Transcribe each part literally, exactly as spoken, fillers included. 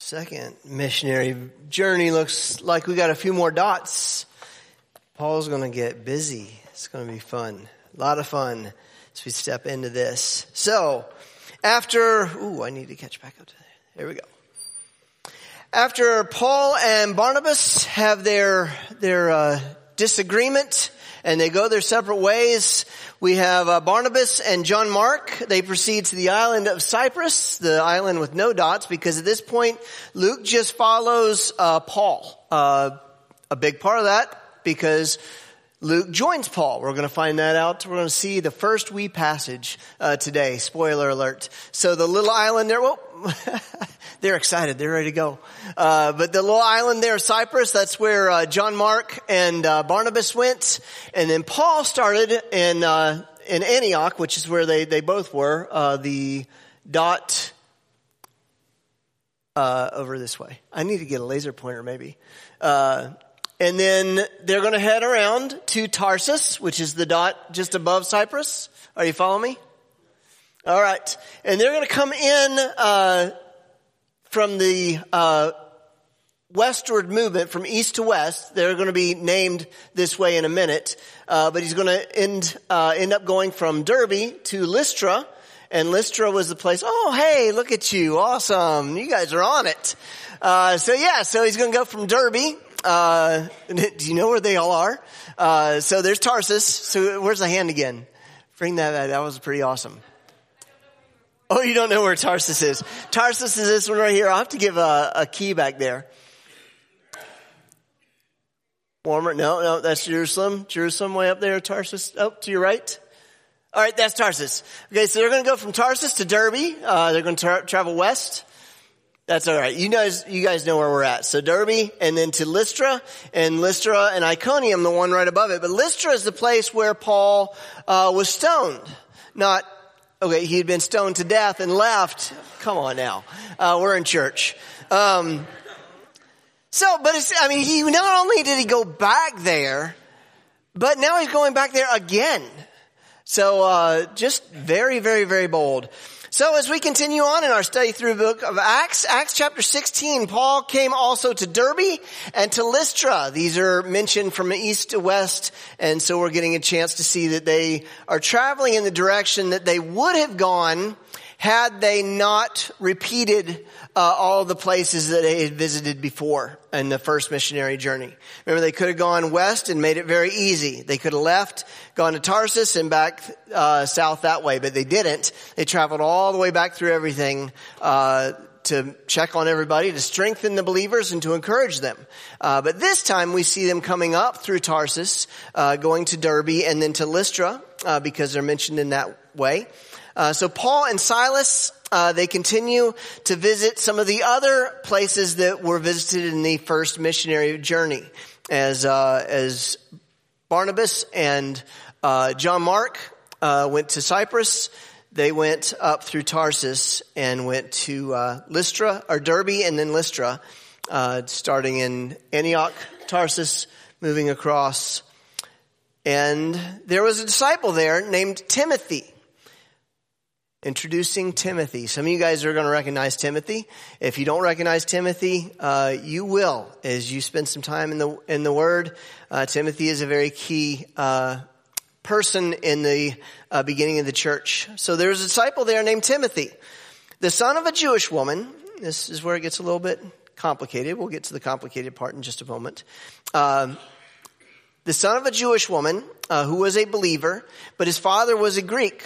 second missionary journey looks like we got a few more dots. Paul's going to get busy. It's going to be fun. A lot of fun as we step into this. So, after, ooh, I need to catch back up to there. There we go. After Paul and Barnabas have their, their, uh, disagreement and they go their separate ways, we have uh, Barnabas and John Mark. They proceed to the island of Cyprus, the island with no dots, because at this point, Luke just follows uh, Paul. Uh, a big part of that, because Luke joins Paul. We're going to find that out. We're going to see the first wee passage uh, today. Spoiler alert. So the little island there, well, they're excited. They're ready to go. Uh, but the little island there, Cyprus, that's where uh, John Mark and uh, Barnabas went. And then Paul started in uh, in Antioch, which is where they, they both were, uh, the dot uh, over this way. I need to get a laser pointer maybe. Uh And then they're going to head around to Tarsus, which is the dot just above Cyprus. Are you following me? All right. And they're going to come in uh from the uh westward movement, from east to west. They're going to be named this way in a minute. Uh But he's going to end uh end up going from Derbe to Lystra. And Lystra was the place, oh, hey, look at you. Awesome. You guys are on it. Uh So, yeah, so he's going to go from Derbe. Uh, do you know where they all are? Uh, so there's Tarsus. So where's the hand again? Bring that out. That was pretty awesome. Oh, you don't know where Tarsus is. Tarsus is this one right here. I'll have to give a, a key back there. Warmer. No, no, that's Jerusalem. Jerusalem way up there. Tarsus. Oh, to your right. All right, that's Tarsus. Okay, so they're going to go from Tarsus to Derbe. Uh, they're going to tra- travel west. That's all right. You guys, you guys know where we're at. So Derbe and then to Lystra, and Lystra and Iconium, the one right above it. But Lystra is the place where Paul uh was stoned. Not, okay, he had been stoned to death and left. Come on now. Uh We're in church. Um So, but it's, I mean, he not only did he go back there, but now he's going back there again. So uh just very, very, very bold. So as we continue on in our study through the book of Acts, Acts chapter sixteen, Paul came also to Derbe and to Lystra. These are mentioned from east to west, and so we're getting a chance to see that they are traveling in the direction that they would have gone had they not repeated uh, all the places that they had visited before in the first missionary journey. Remember, they could have gone west and made it very easy. They could have left, gone to Tarsus and back uh, south that way, but they didn't. They traveled all the way back through everything uh to check on everybody, to strengthen the believers and to encourage them. Uh But this time we see them coming up through Tarsus, uh going to Derbe and then to Lystra, uh because they're mentioned in that way. Uh, so Paul and Silas, uh, they continue to visit some of the other places that were visited in the first missionary journey. As, uh, as Barnabas and, uh, John Mark, uh, went to Cyprus, they went up through Tarsus and went to, uh, Lystra, or Derbe and then Lystra, uh, starting in Antioch, Tarsus, moving across. And there was a disciple there named Timothy. Introducing Timothy. Some of you guys are going to recognize Timothy. If you don't recognize Timothy, uh, you will as you spend some time in the in the Word. Uh, Timothy is a very key uh, person in the uh, beginning of the church. So there's a disciple there named Timothy, the son of a Jewish woman. This is where it gets a little bit complicated. We'll get to the complicated part in just a moment. Um, the son of a Jewish woman uh, who was a believer, but his father was a Greek.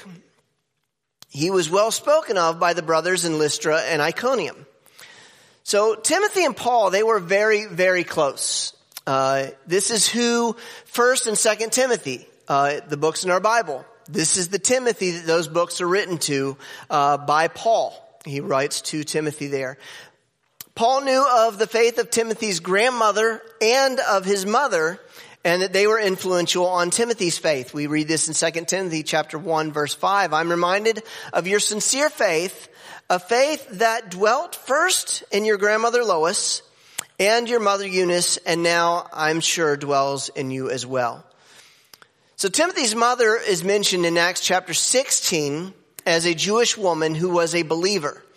He was well spoken of by the brothers in Lystra and Iconium. So Timothy and Paul, they were very, very close. Uh, this is who First and Second Timothy, uh, the books in our Bible. This is the Timothy that those books are written to uh, by Paul. He writes to Timothy there. Paul knew of the faith of Timothy's grandmother and of his mother, and that they were influential on Timothy's faith. We read this in Second Timothy chapter one, verse five. I'm reminded of your sincere faith, a faith that dwelt first in your grandmother Lois and your mother Eunice, and now I'm sure dwells in you as well. So Timothy's mother is mentioned in Acts chapter sixteen as a Jewish woman who was a believer.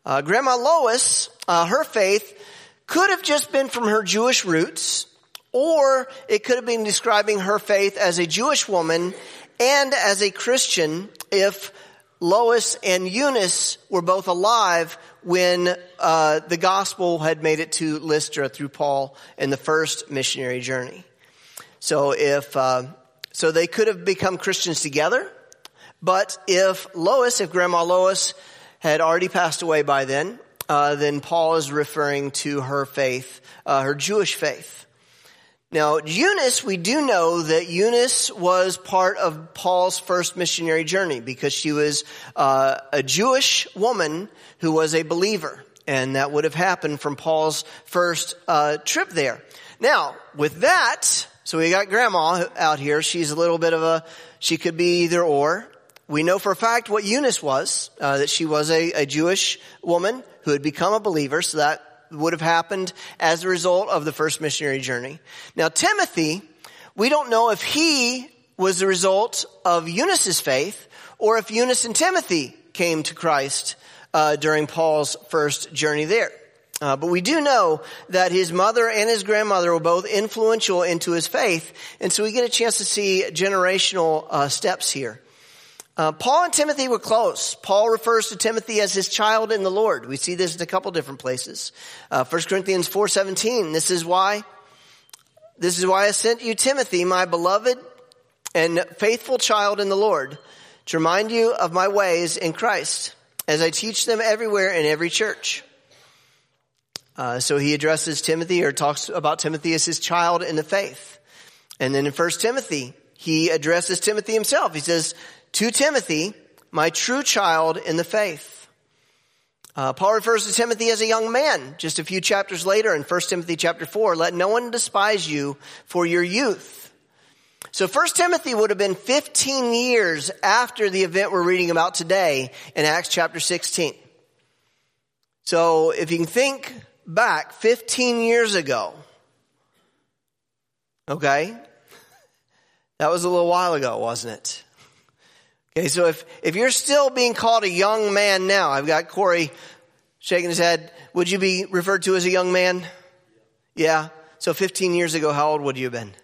Uh, Grandma Lois, uh, her faith could have just been from her Jewish roots, or it could have been describing her faith as a Jewish woman and as a Christian if Lois and Eunice were both alive when uh, the gospel had made it to Lystra through Paul in the first missionary journey. So if uh, so they could have become Christians together, but if Lois, if Grandma Lois had already passed away by then, uh, then Paul is referring to her faith, uh, her Jewish faith. Now, Eunice, we do know that Eunice was part of Paul's first missionary journey because she was uh, a Jewish woman who was a believer. And that would have happened from Paul's first uh, trip there. Now, with that, so we got Grandma out here. She's a little bit of a, she could be either or. We know for a fact what Eunice was, uh, that she was a, a Jewish woman who had become a believer. So that would have happened as a result of the first missionary journey. Now, Timothy, we don't know if he was the result of Eunice's faith or if Eunice and Timothy came to Christ uh, during Paul's first journey there. Uh, but we do know that his mother and his grandmother were both influential into his faith, and so we get a chance to see generational uh, steps here. Uh, Paul and Timothy were close. Paul refers to Timothy as his child in the Lord. We see this in a couple different places. Uh, First Corinthians four seventeen. This is why, this is why I sent you Timothy, my beloved and faithful child in the Lord, to remind you of my ways in Christ, as I teach them everywhere in every church. Uh, so he addresses Timothy or talks about Timothy as his child in the faith. And then in First Timothy, he addresses Timothy himself. He says, to Timothy, my true child in the faith. Uh, Paul refers to Timothy as a young man. Just a few chapters later in First Timothy chapter four, let no one despise you for your youth. So First Timothy would have been fifteen years after the event we're reading about today in Acts chapter sixteen. So if you can think back fifteen years ago, okay, that was a little while ago, wasn't it? Okay, so if, if you're still being called a young man now, I've got Corey shaking his head. Would you be referred to as a young man? Yeah. So fifteen years ago, how old would you have been?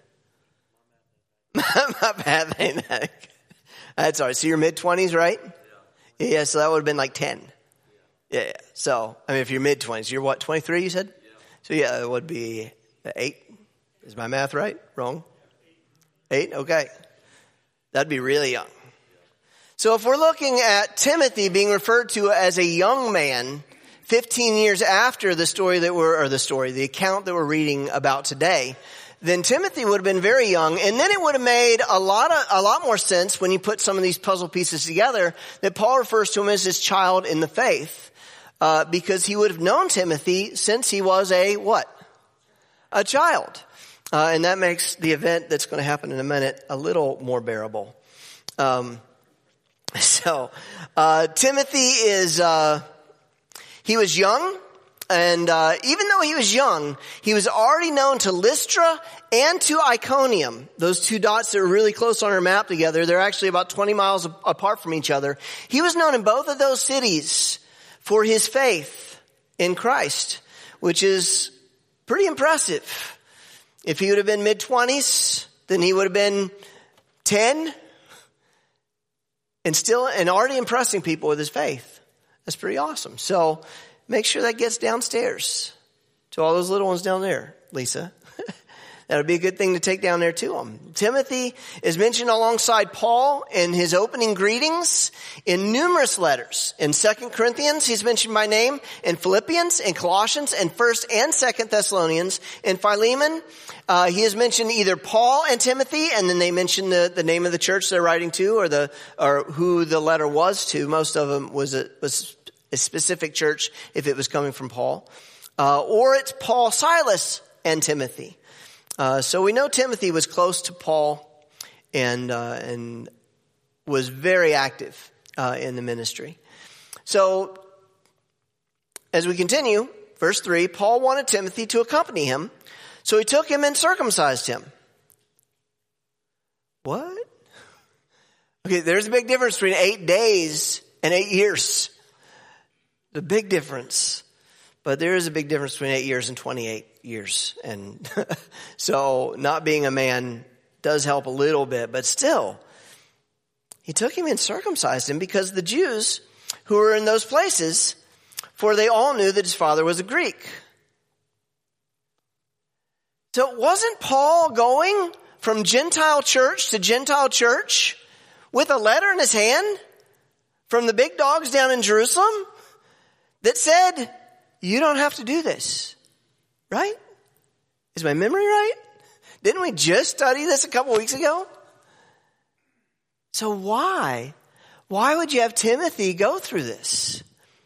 My bad. That's all right. So you're mid-twenties, right? Yeah. Yeah, so that would have been like ten. Yeah, yeah. So, I mean, if you're mid-twenties, you're what, twenty-three, you said? Yeah. So yeah, it would be eight. Is my math right? Wrong? Eight? Okay. That'd be really young. So if we're looking at Timothy being referred to as a young man fifteen years after the story that we're, or the story, the account that we're reading about today, then Timothy would have been very young. And then it would have made a lot of, a lot more sense when you put some of these puzzle pieces together that Paul refers to him as his child in the faith, uh, because he would have known Timothy since he was a what? A child. Uh, and that makes the event that's going to happen in a minute a little more bearable. Um, So, uh, Timothy is, uh, he was young, and, uh, even though he was young, he was already known to Lystra and to Iconium. Those two dots that are really close on our map together, they're actually about twenty miles apart from each other. He was known in both of those cities for his faith in Christ, which is pretty impressive. If he would have been mid-twenties, then he would have been ten. And still, and already impressing people with his faith. That's pretty awesome. So make sure that gets downstairs to all those little ones down there, Lisa. That would be a good thing to take down there to them. Timothy is mentioned alongside Paul in his opening greetings in numerous letters. In Second Corinthians, he's mentioned by name. In Philippians, in Colossians, in First and Second Thessalonians. In Philemon, uh, he is mentioned either Paul and Timothy, and then they mention the, the name of the church they're writing to, or the or who the letter was to. Most of them was a, was a specific church if it was coming from Paul. Uh, or it's Paul, Silas, and Timothy. Uh, so we know Timothy was close to Paul and uh, and was very active uh, in the ministry. So as we continue, verse three, Paul wanted Timothy to accompany him, so he took him and circumcised him. What? Okay, there's a big difference between eight days and eight years. The big difference. But there is a big difference between eight years and twenty-eight years. And so not being a man does help a little bit, but still, he took him and circumcised him because the Jews who were in those places, for they all knew that his father was a Greek. So wasn't Paul going from Gentile church to Gentile church with a letter in his hand from the big dogs down in Jerusalem that said, you don't have to do this, right? Is my memory right? Didn't we just study this a couple weeks ago? So why? Why would you have Timothy go through this?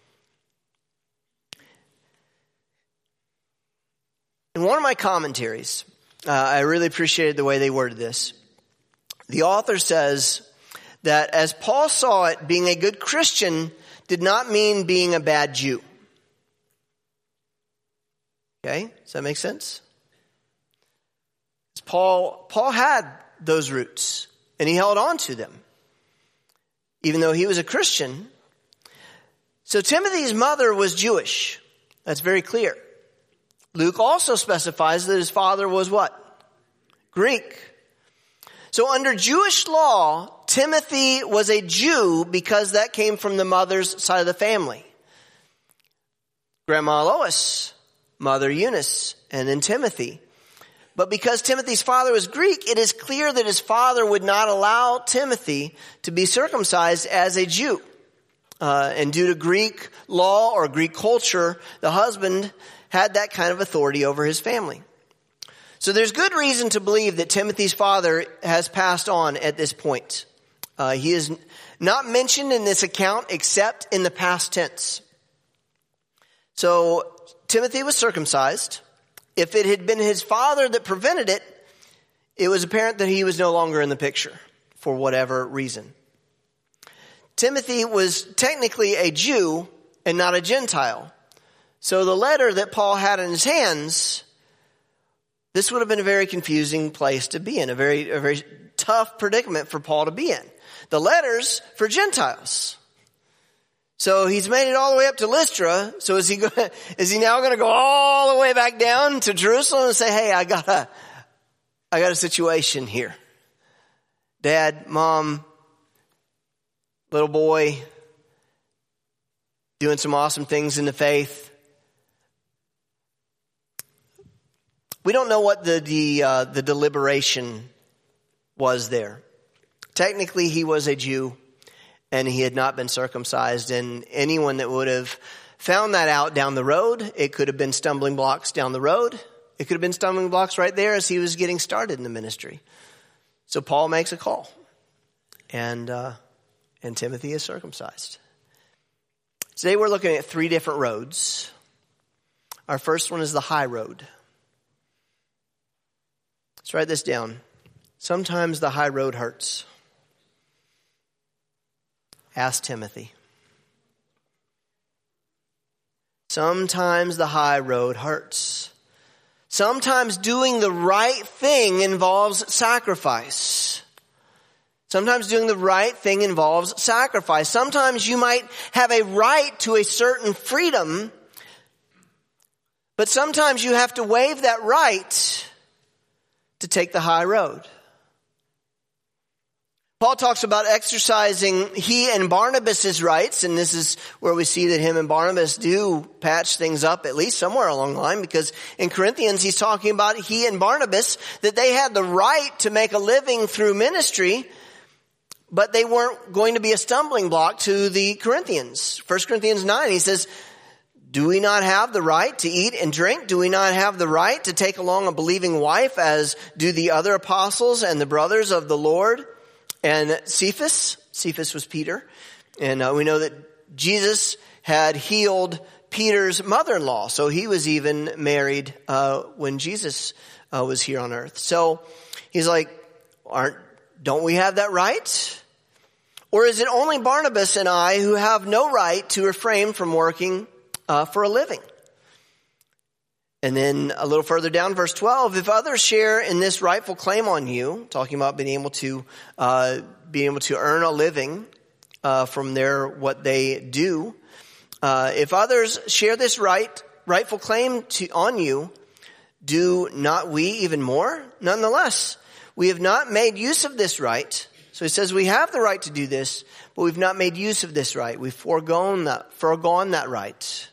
In one of my commentaries, uh, I really appreciated the way they worded this. The author says that as Paul saw it, being a good Christian did not mean being a bad Jew. Okay, does that make sense? Paul, Paul had those roots, and he held on to them, even though he was a Christian. So Timothy's mother was Jewish. That's very clear. Luke also specifies that his father was what? Greek. So under Jewish law, Timothy was a Jew because that came from the mother's side of the family. Grandma Lois, Mother Eunice, and then Timothy. But because Timothy's father was Greek, it is clear that his father would not allow Timothy to be circumcised as a Jew. Uh, and due to Greek law or Greek culture, the husband had that kind of authority over his family. So there's good reason to believe that Timothy's father has passed on at this point. Uh, he is not mentioned in this account except in the past tense. So Timothy was circumcised. If it had been his father that prevented it, it was apparent that he was no longer in the picture for whatever reason. Timothy was technically a Jew and not a Gentile. So the letter that Paul had in his hands, this would have been a very confusing place to be in, a very, a very tough predicament for Paul to be in. The letter's for Gentiles. So he's made it all the way up to Lystra. So is he go, is he now going to go all the way back down to Jerusalem and say, hey, I got a, I got a situation here. Dad, mom, little boy, doing some awesome things in the faith. We don't know what the, the, uh, the deliberation was there. Technically, he was a Jew. And he had not been circumcised. And anyone that would have found that out down the road, it could have been stumbling blocks down the road. It could have been stumbling blocks right there as he was getting started in the ministry. So Paul makes a call. And, uh, and Timothy is circumcised. Today we're looking at three different roads. Our first one is the high road. Let's write this down. Sometimes the high road hurts. Ask Timothy. Sometimes the high road hurts. Sometimes doing the right thing involves sacrifice. Sometimes doing the right thing involves sacrifice. Sometimes you might have a right to a certain freedom, but sometimes you have to waive that right to take the high road. Paul talks about exercising he and Barnabas' rights, and this is where we see that him and Barnabas do patch things up, at least somewhere along the line, because in Corinthians he's talking about he and Barnabas, that they had the right to make a living through ministry, but they weren't going to be a stumbling block to the Corinthians. First Corinthians nine, he says, do we not have the right to eat and drink? Do we not have the right to take along a believing wife, as do the other apostles and the brothers of the Lord? And Cephas, Cephas was Peter, and uh, we know that Jesus had healed Peter's mother-in-law, so he was even married uh, when Jesus uh, was here on earth. So he's like, aren't, don't we have that right? Or is it only Barnabas and I who have no right to refrain from working uh, for a living? And then a little further down, verse twelve, if others share in this rightful claim on you, talking about being able to uh, being able to earn a living uh, from their what they do, Uh, if others share this right, rightful claim to, on you, do not we even more? Nonetheless, we have not made use of this right. So he says we have the right to do this, but we've not made use of this right. We've foregone that, foregone that right.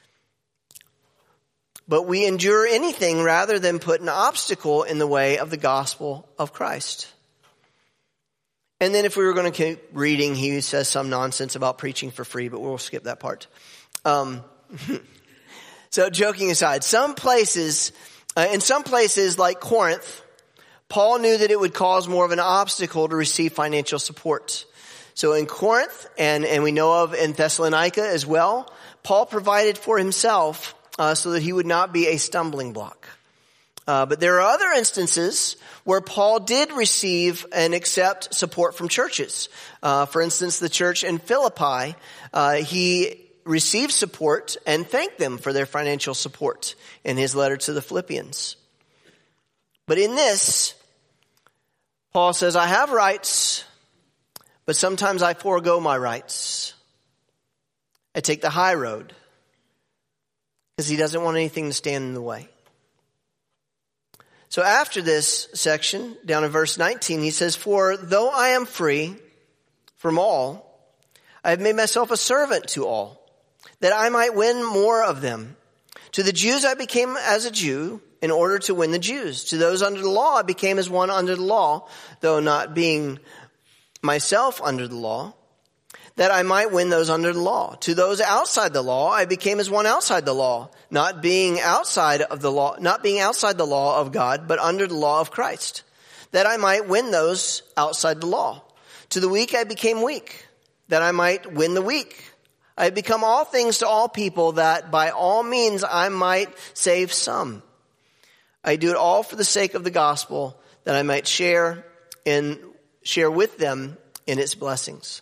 But we endure anything rather than put an obstacle in the way of the gospel of Christ. And then if we were going to keep reading, he says some nonsense about preaching for free, but we'll skip that part. Um, so joking aside, some places, uh, in some places like Corinth, Paul knew that it would cause more of an obstacle to receive financial support. So in Corinth, and, and we know of in Thessalonica as well, Paul provided for himself uh, so that he would not be a stumbling block. Uh, but there are other instances where Paul did receive and accept support from churches. Uh, for instance, the church in Philippi, uh, he received support and thanked them for their financial support in his letter to the Philippians. But in this, Paul says, I have rights, but sometimes I forego my rights. I take the high road because he doesn't want anything to stand in the way. So after this section, down in verse nineteen, he says, for though I am free from all, I have made myself a servant to all, that I might win more of them. To the Jews I became as a Jew in order to win the Jews. To those under the law I became as one under the law, though not being myself under the law, that I might win those under the law. To those outside the law I became as one outside the law, not being outside of the law, not being outside the law of God, but under the law of Christ, that I might win those outside the law. To the weak I became weak, that I might win the weak. I have become all things to all people, that by all means I might save some. I do it all for the sake of the gospel, that I might share in share with them in its blessings.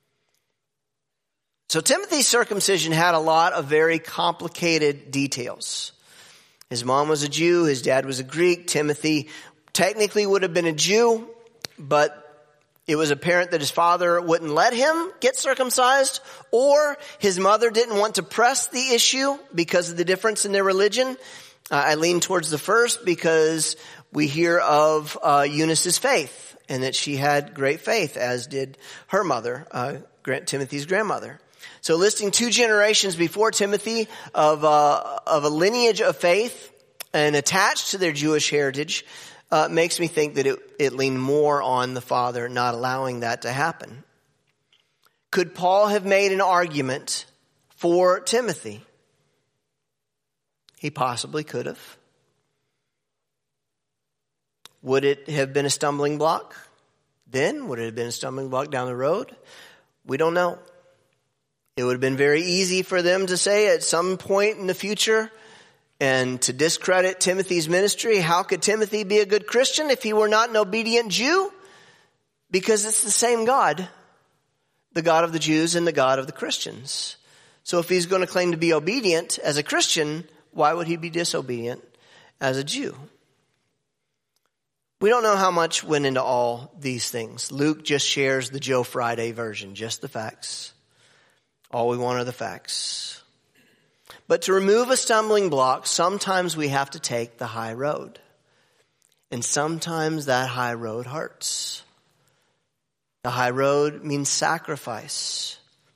So Timothy's circumcision had a lot of very complicated details. His mom was a Jew, his dad was a Greek. Timothy technically would have been a Jew, but it was apparent that his father wouldn't let him get circumcised, or his mother didn't want to press the issue because of the difference in their religion. Uh, I lean towards the first because we hear of uh, Eunice's faith, and that she had great faith, as did her mother, uh, Timothy's grandmother. So listing two generations before Timothy of, uh, of a lineage of faith and attached to their Jewish heritage uh, makes me think that it, it leaned more on the father not allowing that to happen. Could Paul have made an argument for Timothy? He possibly could have. Would it have been a stumbling block then? Would it have been a stumbling block down the road? We don't know. It would have been very easy for them to say at some point in the future and to discredit Timothy's ministry. How could Timothy be a good Christian if he were not an obedient Jew? Because it's the same God, the God of the Jews and the God of the Christians. So if he's going to claim to be obedient as a Christian, why would he be disobedient as a Jew? We don't know how much went into all these things. Luke just shares the Joe Friday version, just the facts. All we want are the facts. But to remove a stumbling block, sometimes we have to take the high road. And sometimes that high road hurts. The high road means sacrifice.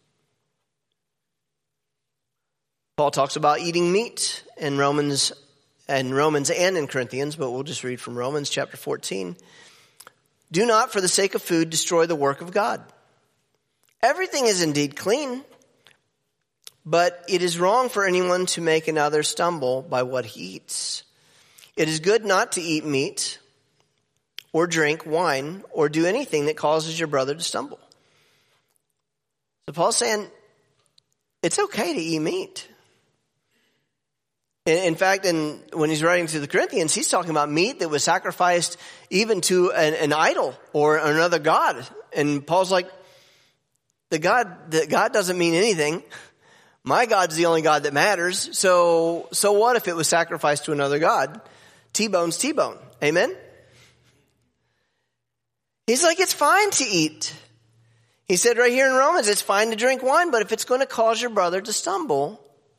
Paul talks about eating meat in Romans and Romans and in Corinthians, but we'll just read from Romans chapter fourteen. Do not, for the sake of food, destroy the work of God. Everything is indeed clean, but it is wrong for anyone to make another stumble by what he eats. It is good not to eat meat or drink wine or do anything that causes your brother to stumble. So Paul's saying it's okay to eat meat. In fact, in, when he's writing to the Corinthians, he's talking about meat that was sacrificed even to an, an idol or another god. And Paul's like, the God, the God doesn't mean anything. My God's the only God that matters. So, so what if it was sacrificed to another God? T-bone's T-bone. Amen? He's like, it's fine to eat. He said right here in Romans, it's fine to drink wine, but if it's going to cause your brother to stumble,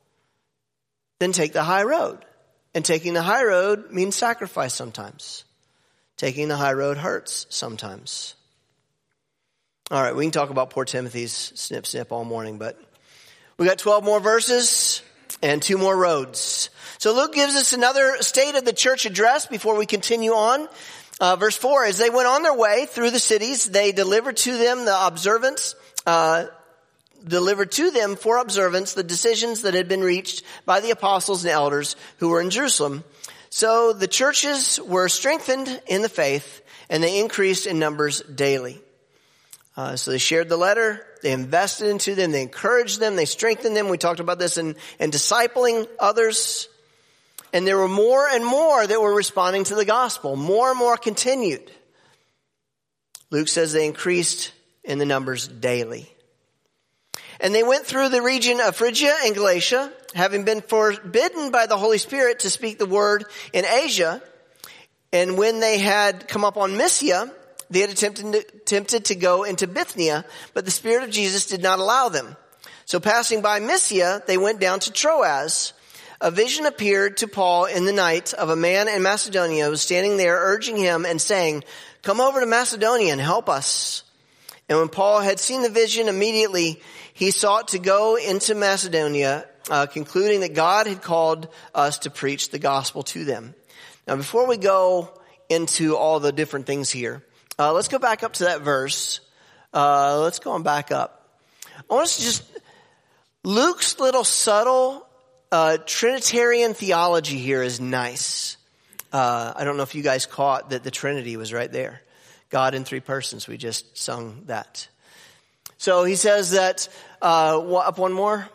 then take the high road. And taking the high road means sacrifice sometimes. Taking the high road hurts sometimes. All right, we can talk about poor Timothy's snip snip all morning, but we got twelve more verses and two more roads. So Luke gives us another state of the church address before we continue on. Uh, verse four, as they went on their way through the cities, they delivered to them the observance, uh, delivered to them for observance the decisions that had been reached by the apostles and elders who were in Jerusalem. So the churches were strengthened in the faith and they increased in numbers daily. Uh, so they shared the letter, they invested into them, they encouraged them, they strengthened them. We talked about this in, in discipling others. And there were more and more that were responding to the gospel. More and more continued. Luke says they increased in the numbers daily. And they went through the region of Phrygia and Galatia, having been forbidden by the Holy Spirit to speak the word in Asia. And when they had come up on Mysia, they had attempted to, attempted to go into Bithynia, but the Spirit of Jesus did not allow them. So passing by Mysia, they went down to Troas. A vision appeared to Paul in the night of a man in Macedonia who was standing there urging him and saying, "Come over to Macedonia and help us." And when Paul had seen the vision, immediately he sought to go into Macedonia, uh, concluding that God had called us to preach the gospel to them. Now, before we go into all the different things here, uh, let's go back up to that verse. Uh, let's go on back up. I want us to just, Luke's little subtle Uh, Trinitarian theology here is nice. Uh, I don't know if you guys caught that the Trinity was right there. God in three persons. We just sung that. So he says that, uh, up one more.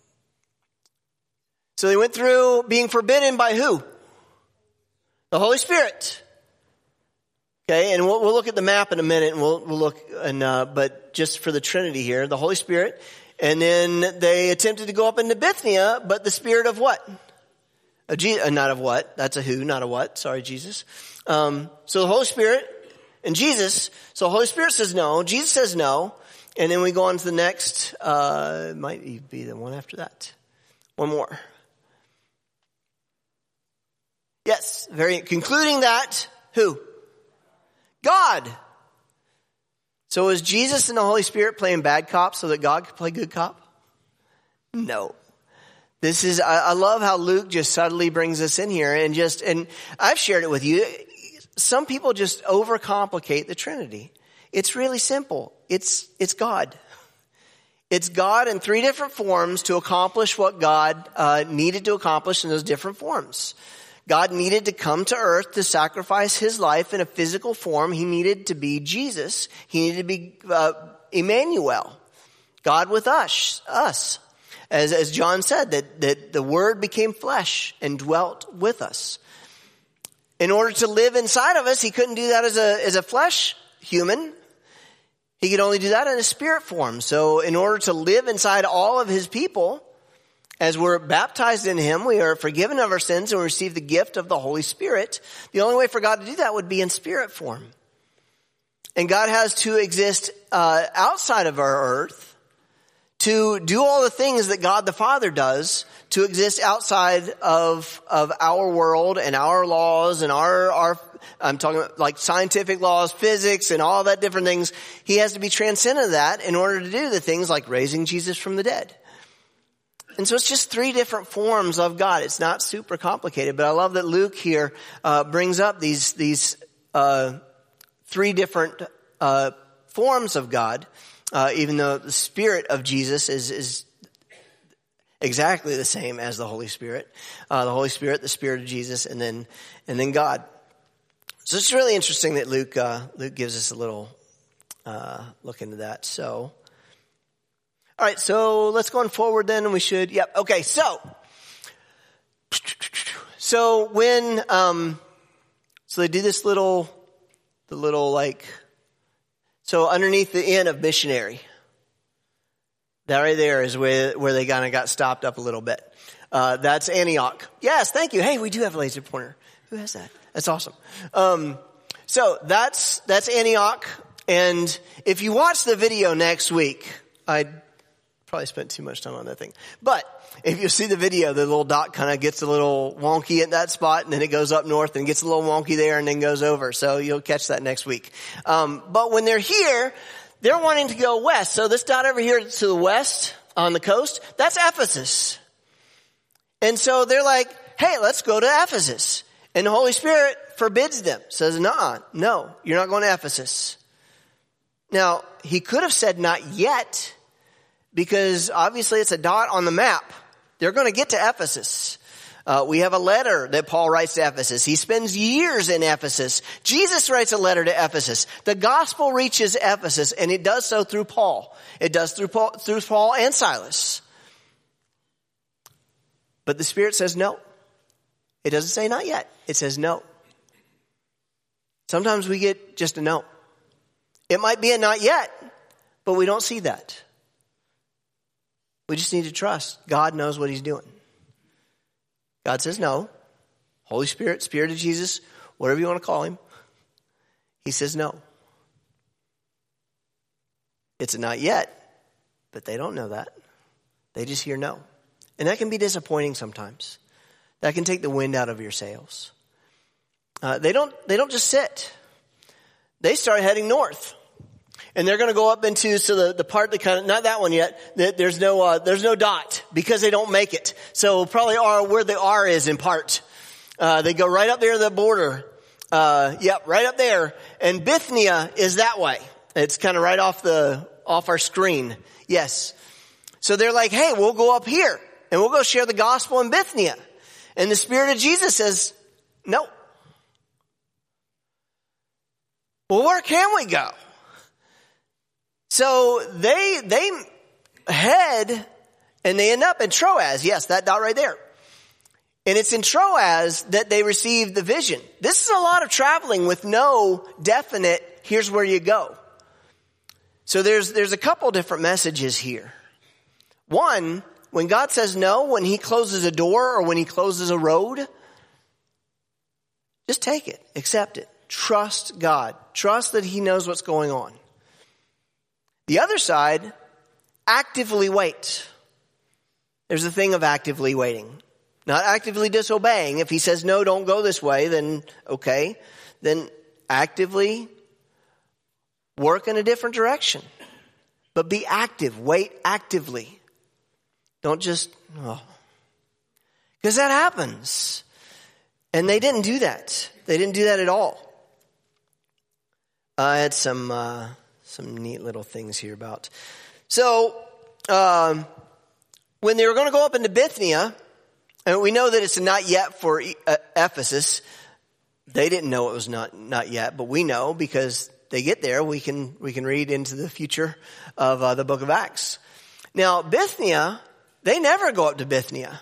So they went through being forbidden by who? The Holy Spirit. Okay, and we'll, we'll look at the map in a minute and we'll, we'll look, and, uh, but just for the Trinity here, the Holy Spirit. And then they attempted to go up into Bithynia, but the Spirit of what? A Je- uh, not of what? That's a who, not a what. Sorry, Jesus. Um, so the Holy Spirit and Jesus. So the Holy Spirit says no. Jesus says no. And then we go on to the next. Uh, it might be the one after that. One more. Yes. Very concluding that who? God. So is Jesus and the Holy Spirit playing bad cop so that God could play good cop? No. This is, I, I love how Luke just subtly brings us in here and just, and I've shared it with you. Some people just overcomplicate the Trinity. It's really simple. It's, it's God. It's God in three different forms to accomplish what God uh, needed to accomplish in those different forms. God needed to come to earth to sacrifice his life in a physical form. He needed to be Jesus. He needed to be uh, Emmanuel, God with us. Us, as as John said, that that the Word became flesh and dwelt with us. In order to live inside of us, he couldn't do that as a as a flesh human. He could only do that in a spirit form. So, in order to live inside all of his people, as we're baptized in him, we are forgiven of our sins and we receive the gift of the Holy Spirit. The only way for God to do that would be in spirit form. And God has to exist uh, outside of our earth to do all the things that God the Father does, to exist outside of of our world and our laws and our, our I'm talking about like scientific laws, physics and all that different things. He has to be transcendent of that in order to do the things like raising Jesus from the dead. And so it's just three different forms of God. It's not super complicated, but I love that Luke here uh, brings up these these uh, three different uh, forms of God, uh, even though the Spirit of Jesus is is exactly the same as the Holy Spirit. Uh, the Holy Spirit, the Spirit of Jesus, and then and then God. So it's really interesting that Luke uh, Luke gives us a little uh, look into that. So. All right, so let's go on forward then, and we should, yep, okay, so, so when, um, so they do this little, the little like, so underneath the N of missionary, that right there is where, where they kind of got stopped up a little bit. Uh, that's Antioch. Yes, thank you. Hey, we do have a laser pointer. Who has that? That's awesome. Um, so that's, that's Antioch. And if you watch the video next week, I probably spent too much time on that thing. But if you see the video, the little dot kind of gets a little wonky at that spot, and then it goes up north and gets a little wonky there and then goes over. So you'll catch that next week. Um, but when they're here, they're wanting to go west. So this dot over here to the west on the coast, that's Ephesus. And so they're like, hey, let's go to Ephesus. And the Holy Spirit forbids them, says, nah, no, you're not going to Ephesus. Now, he could have said not yet, because obviously it's a dot on the map. They're going to get to Ephesus. Uh, we have a letter that Paul writes to Ephesus. He spends years in Ephesus. Jesus writes a letter to Ephesus. The gospel reaches Ephesus, and it does so through Paul. It does through Paul, through Paul and Silas. But the Spirit says no. It doesn't say not yet. It says no. Sometimes we get just a no. It might be a not yet, but we don't see that. We just need to trust. God knows what he's doing. God says no. Holy Spirit, Spirit of Jesus, whatever you want to call him. He says no. It's a not yet, but they don't know that. They just hear no. And that can be disappointing sometimes. That can take the wind out of your sails. Uh, they don't, they don't just sit. They start heading north. And they're going to go up into, so the, the part that kind of, not that one yet, that there's no, uh, there's no dot because they don't make it. So probably R, where the R is in part. Uh, they go right up there to the border. Uh, yep, right up there. And Bithynia is that way. It's kind of right off the, off our screen. Yes. So they're like, hey, we'll go up here and we'll go share the gospel in Bithynia. And the Spirit of Jesus says, no. Well, where can we go? So they, they head and they end up in Troas. Yes, that dot right there. And it's in Troas that they receive the vision. This is a lot of traveling with no definite, here's where you go. So there's, there's a couple different messages here. One, when God says no, when he closes a door or when he closes a road, just take it, accept it. Trust God. Trust that he knows what's going on. The other side, actively wait. There's a thing of actively waiting. Not actively disobeying. If he says, no, don't go this way, then okay. Then actively work in a different direction. But be active. Wait actively. Don't just, oh. Because that happens. And they didn't do that. They didn't do that at all. I had some... Uh, Some neat little things here about. So, um, when they were going to go up into Bithynia, and we know that it's not yet for uh, Ephesus. They didn't know it was not not yet, but we know because they get there. We can we can read into the future of uh, the book of Acts. Now, Bithynia, they never go up to Bithynia,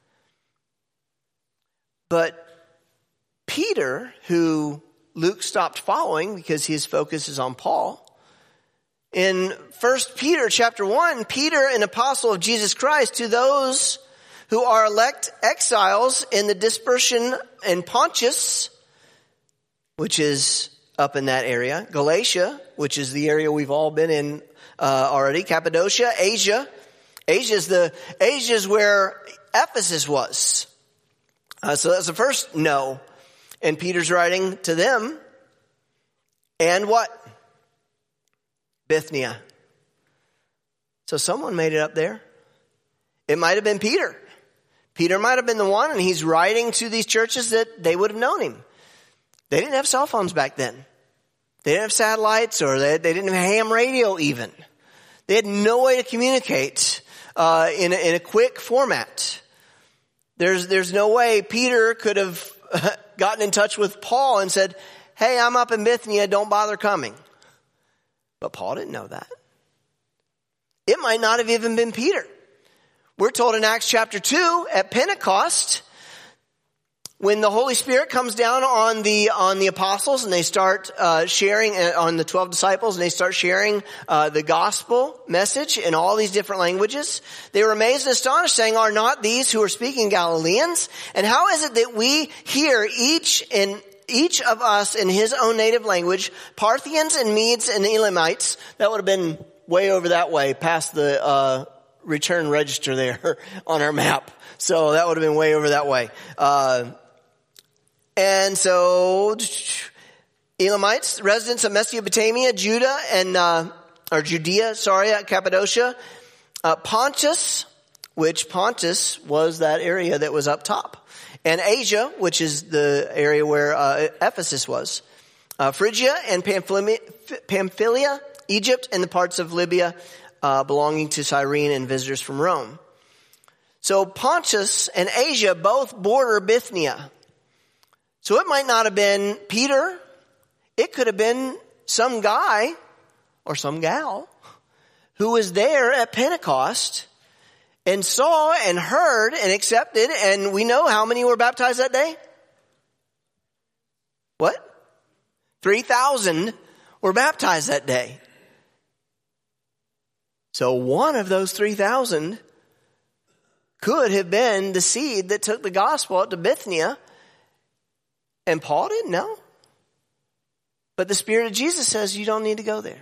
but Peter, who Luke stopped following because his focus is on Paul. In First Peter chapter one, Peter, an apostle of Jesus Christ, to those who are elect exiles in the dispersion in Pontus, which is up in that area, Galatia, which is the area we've all been in uh, already, Cappadocia, Asia. Asia is the Asia is where Ephesus was. Uh, so that's the first no. And Peter's writing to them. And what? Bithynia. So someone made it up there. It might have been Peter. Peter might have been the one, and he's writing to these churches that they would have known him. They didn't have cell phones back then. They didn't have satellites, or they, they didn't have ham radio even. They had no way to communicate uh, in, a, in a quick format. There's, there's no way Peter could have gotten in touch with Paul and said, hey, I'm up in Bithynia, don't bother coming. But Paul didn't know that. It might not have even been Peter. We're told in Acts chapter two at Pentecost, when the Holy Spirit comes down on the on the apostles and they start uh, sharing, uh, on the twelve disciples, and they start sharing uh, the gospel message in all these different languages, they were amazed and astonished, saying, are not these who are speaking Galileans? And how is it that we hear each in each of us in his own native language, Parthians and Medes and Elamites. That would have been way over that way, past the uh return register there on our map. So that would have been way over that way. Uh and so Elamites, residents of Mesopotamia, Judah, and uh or Judea, sorry, Cappadocia, uh Pontus, which Pontus was that area that was up top. And Asia, which is the area where uh, Ephesus was. Uh, Phrygia and Pamphylia, Pamphylia, Egypt, and the parts of Libya uh, belonging to Cyrene and visitors from Rome. So Pontus and Asia both border Bithynia. So it might not have been Peter. It could have been some guy or some gal who was there at Pentecost and saw and heard and accepted, and we know how many were baptized that day? What? three thousand were baptized that day. So one of those three thousand could have been the seed that took the gospel out to Bithynia, and Paul didn't know. But the Spirit of Jesus says you don't need to go there.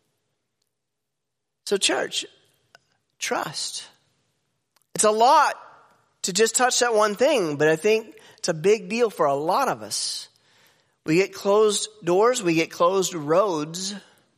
So church, trust. It's a lot to just touch that one thing, but I think it's a big deal for a lot of us. We get closed doors, we get closed roads,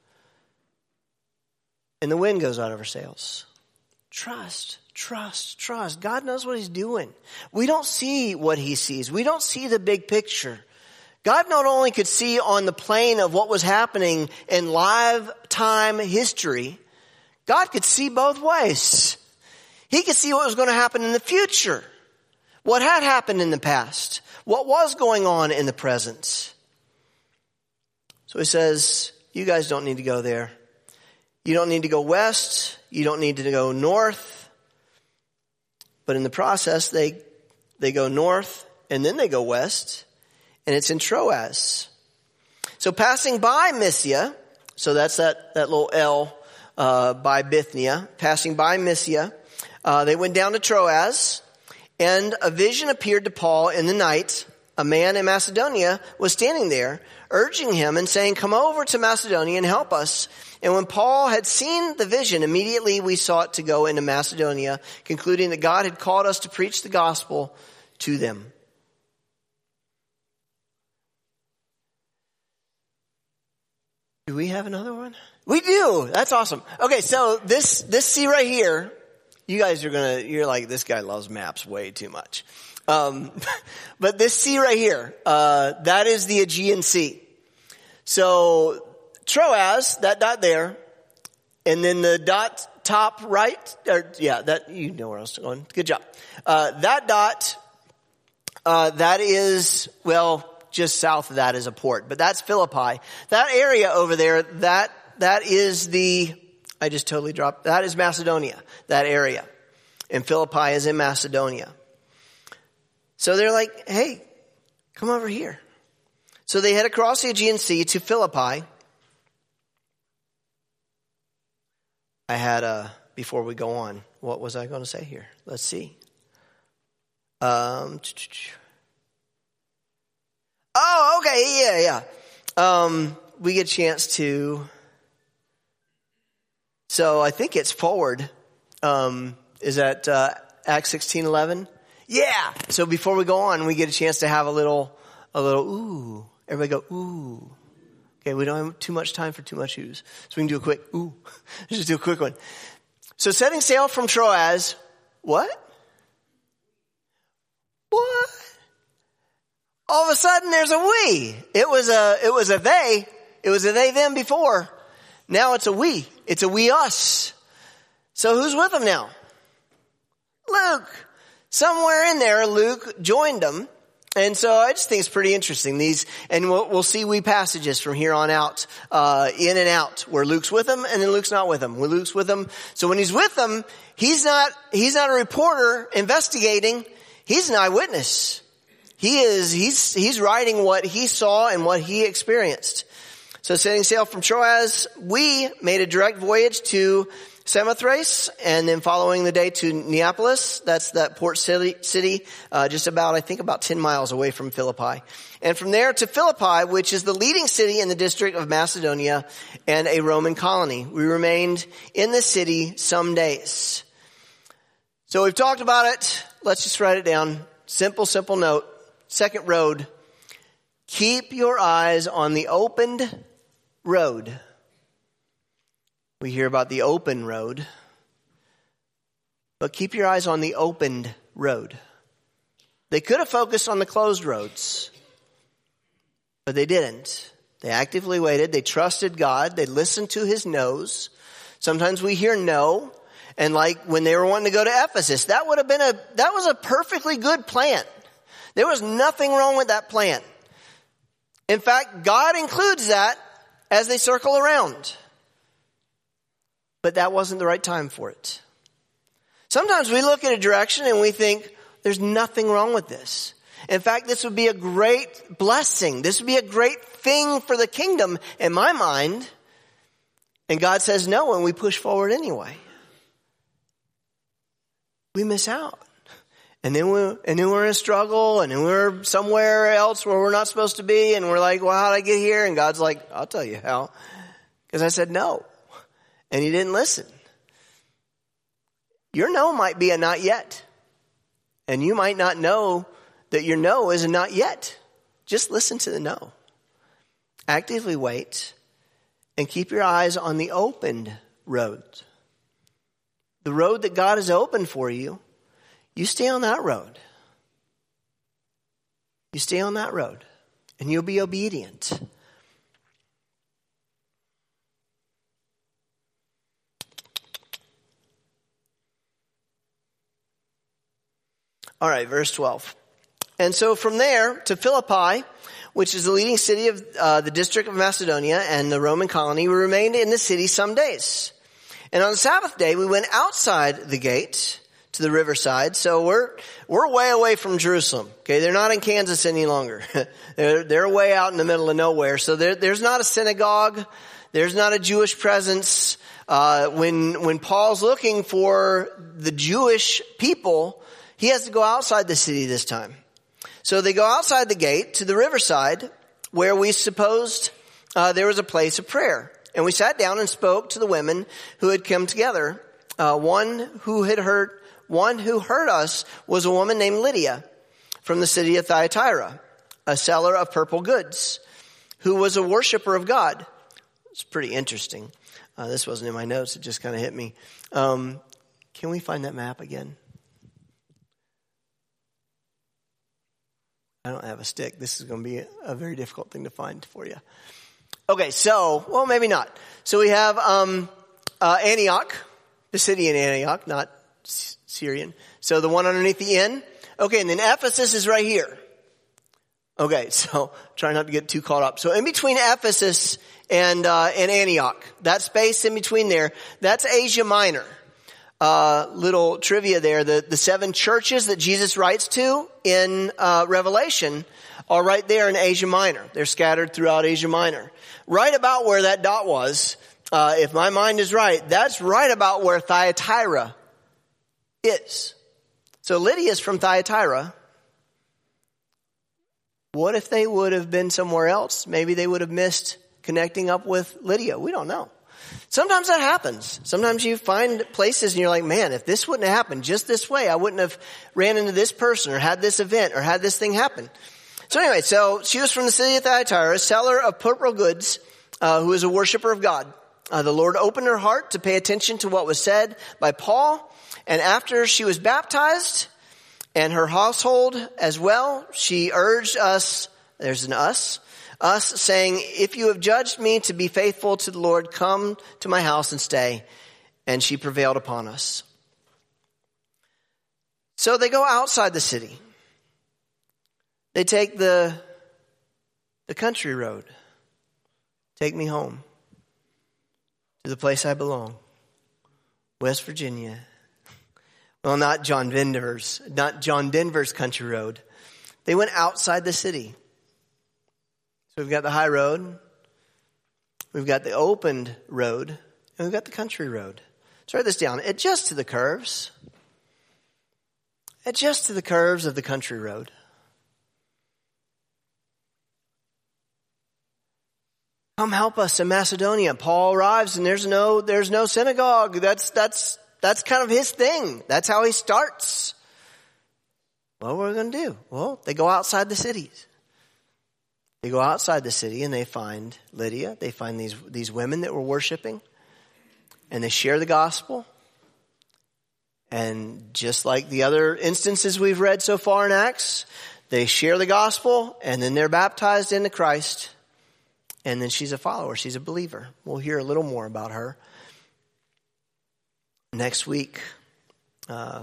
and the wind goes out of our sails. Trust, trust, trust. God knows what he's doing. We don't see what he sees. We don't see the big picture. God not only could see on the plane of what was happening in live time history, God could see both ways. He could see what was going to happen in the future, what had happened in the past, what was going on in the present. So he says, you guys don't need to go there. You don't need to go west. You don't need to go north. But in the process, they they go north and then they go west. And it's in Troas. So passing by Mysia, so that's that, that little L uh, by Bithynia, passing by Mysia, Uh, they went down to Troas, and a vision appeared to Paul in the night. A man in Macedonia was standing there, urging him and saying, come over to Macedonia and help us. And when Paul had seen the vision, immediately we sought to go into Macedonia, concluding that God had called us to preach the gospel to them. Do we have another one? We do. That's awesome. Okay, so this this sea right here, you guys are gonna, you're like, this guy loves maps way too much. Um, but this sea right here, uh, that is the Aegean Sea. So Troas, that dot there, and then the dot top right, or yeah, that, you know where I was going. Good job. Uh, that dot, uh, that is, well, just south of that is a port, but that's Philippi. That area over there, that, that is the, I just totally dropped. That is Macedonia, that area. And Philippi is in Macedonia. So they're like, hey, come over here. So they head across the Aegean Sea to Philippi. I had a, before we go on, what was I going to say here? Let's see. Um, oh, okay, yeah, yeah. Um, we get a chance to... So I think it's forward. Um, is that uh, Acts sixteen eleven? Yeah. So before we go on, we get a chance to have a little, a little ooh. Everybody go ooh. Okay, we don't have too much time for too much oohs, so we can do a quick ooh. Let's just do a quick one. So setting sail from Troas, what? What? All of a sudden, there's a we. It was a, it was a they. It was a they them before. Now it's a we. It's a we us. So who's with them now? Luke. Somewhere in there, Luke joined them. And so I just think it's pretty interesting. These, and we'll, we'll see we passages from here on out, uh, in and out, where Luke's with them and then Luke's not with them. When Luke's with them, so when he's with them, he's not, he's not a reporter investigating. He's an eyewitness. He is, he's, he's writing what he saw and what he experienced. So setting sail from Troas, we made a direct voyage to Samothrace, and then following the day to Neapolis. That's that port city, city uh, just about, I think, about ten miles away from Philippi. And from there to Philippi, which is the leading city in the district of Macedonia and a Roman colony. We remained in the city some days. So we've talked about it. Let's just write it down. Simple, simple note. Second road. Keep your eyes on the opened road. We hear about the open road, but keep your eyes on the opened road. They could have focused on the closed roads, but they didn't. They actively waited. They trusted God. They listened to his no's. Sometimes we hear no, and like when they were wanting to go to Ephesus, that would have been a, that was a perfectly good plan. There was nothing wrong with that plan. In fact, God includes that as they circle around. But that wasn't the right time for it. Sometimes we look at a direction and we think, there's nothing wrong with this. In fact, this would be a great blessing. This would be a great thing for the kingdom in my mind. And God says no, and we push forward anyway. We miss out. And then we and then we're in a struggle, and then we're somewhere else where we're not supposed to be, and we're like, well, how did I get here? And God's like, I'll tell you how. Because I said no. And he didn't listen. Your no might be a not yet. And you might not know that your no is a not yet. Just listen to the no. Actively wait and keep your eyes on the opened road. The road that God has opened for you, you stay on that road. You stay on that road and you'll be obedient. All right, verse twelve. And so from there to Philippi, which is the leading city of uh, the district of Macedonia and the Roman colony, we remained in the city some days. And on the Sabbath day, we went outside the gate to the riverside. So we're we're way away from Jerusalem. Okay, they're not in Kansas any longer. they're they're way out in the middle of nowhere. So there, there's not a synagogue. There's not a Jewish presence. Uh, when when Paul's looking for the Jewish people, he has to go outside the city this time. So they go outside the gate to the riverside where we supposed uh, there was a place of prayer. And we sat down and spoke to the women who had come together. Uh, one who had heard, one who heard us was a woman named Lydia from the city of Thyatira, a seller of purple goods, who was a worshiper of God. It's pretty interesting. Uh, this wasn't in my notes. It just kind of hit me. Um, can we find that map again? I don't have a stick. This is going to be a, a very difficult thing to find for you. Okay, so, well, maybe not. So we have um, uh, Antioch, the city in Antioch, not S- Syrian. So the one underneath the inn. Okay, and then Ephesus is right here. Okay, so try not to get too caught up. So in between Ephesus and uh, and Antioch, that space in between there, that's Asia Minor. Uh, little trivia there. The, the seven churches that Jesus writes to in uh, Revelation are right there in Asia Minor. They're scattered throughout Asia Minor. Right about where that dot was, uh, if my mind is right, that's right about where Thyatira is. So Lydia's from Thyatira. What if they would have been somewhere else? Maybe they would have missed connecting up with Lydia. We don't know. Sometimes that happens. Sometimes you find places and you're like, man, if this wouldn't have happened just this way, I wouldn't have ran into this person or had this event or had this thing happen. So anyway, so she was from the city of Thyatira, a seller of purple goods, uh, who is a worshiper of God. Uh, the Lord opened her heart to pay attention to what was said by Paul. And after she was baptized and her household as well, she urged us, there's an us, us saying, if you have judged me to be faithful to the Lord, come to my house and stay. And she prevailed upon us. So they go outside the city. They take the, the country road. Take me home to the place I belong. West Virginia. Well, not John Denver's, not John Denver's country road. They went outside the city. So we've got the high road. We've got the opened road. And we've got the country road. Let's write this down. Adjust to the curves. Adjust to the curves of the country road. Come help us in Macedonia. Paul arrives and there's no, there's no synagogue. That's, that's, that's kind of his thing. That's how he starts. Well, what are we going to do? Well, they go outside the cities. They go outside the city and they find Lydia. They find these, these women that were worshiping. And they share the gospel. And just like the other instances we've read so far in Acts, they share the gospel and then they're baptized into Christ. And then she's a follower. She's a believer. We'll hear a little more about her next week. Uh,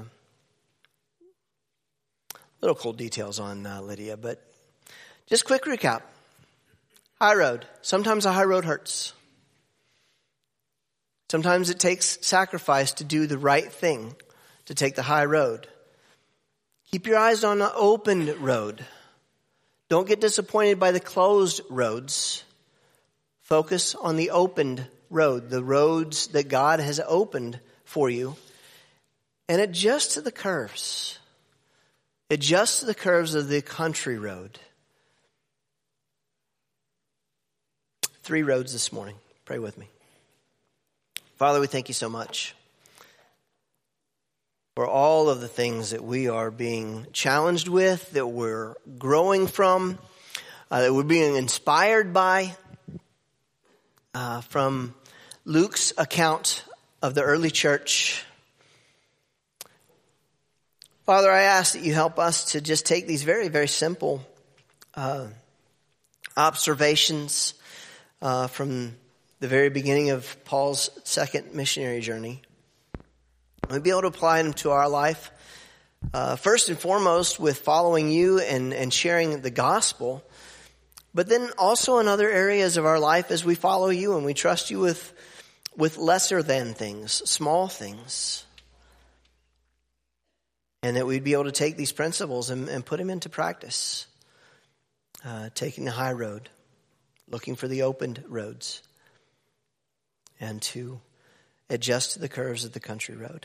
little cool details on uh, Lydia, but just quick recap. High road. Sometimes a high road hurts. Sometimes it takes sacrifice to do the right thing, to take the high road. Keep your eyes on the opened road. Don't get disappointed by the closed roads. Focus on the opened road, the roads that God has opened for you, and adjust to the curves. Adjust to the curves of the country road. Three roads this morning. Pray with me. Father, we thank you so much for all of the things that we are being challenged with, that we're growing from, uh, that we're being inspired by. Uh, from Luke's account of the early church. Father, I ask that you help us to just take these very, very simple uh, observations uh, from the very beginning of Paul's second missionary journey. And be able to apply them to our life. Uh, first and foremost with following you and, and sharing the gospel. But then also in other areas of our life as we follow you and we trust you with, with lesser than things, small things. And that we'd be able to take these principles and, and put them into practice. Uh, taking the high road, looking for the opened roads. And to adjust to the curves of the country road.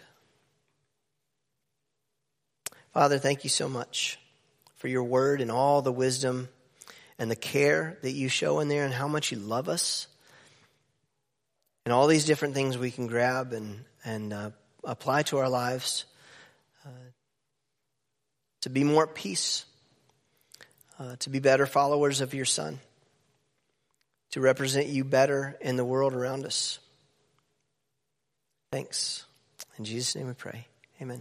Father, thank you so much for your word and all the wisdom and the care that you show in there and how much you love us. And all these different things we can grab and, and uh, apply to our lives uh, to be more at peace, uh, to be better followers of your Son, to represent you better in the world around us. Thanks. In Jesus' name we pray. Amen.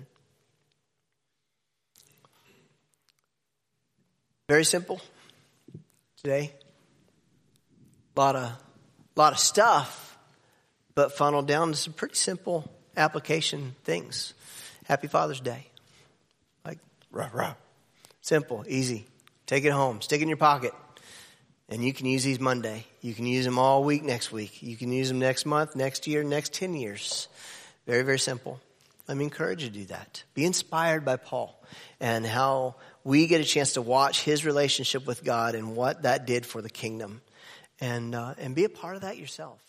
Very simple. Today, a lot of, lot of stuff, but funneled down to some pretty simple application things. Happy Father's Day. Like, rah, rah. Simple, easy. Take it home. Stick it in your pocket. And you can use these Monday. You can use them all week next week. You can use them next month, next year, next ten years. Very, very simple. Let me encourage you to do that. Be inspired by Paul and how we get a chance to watch his relationship with God and what that did for the kingdom. And, uh, and be a part of that yourself.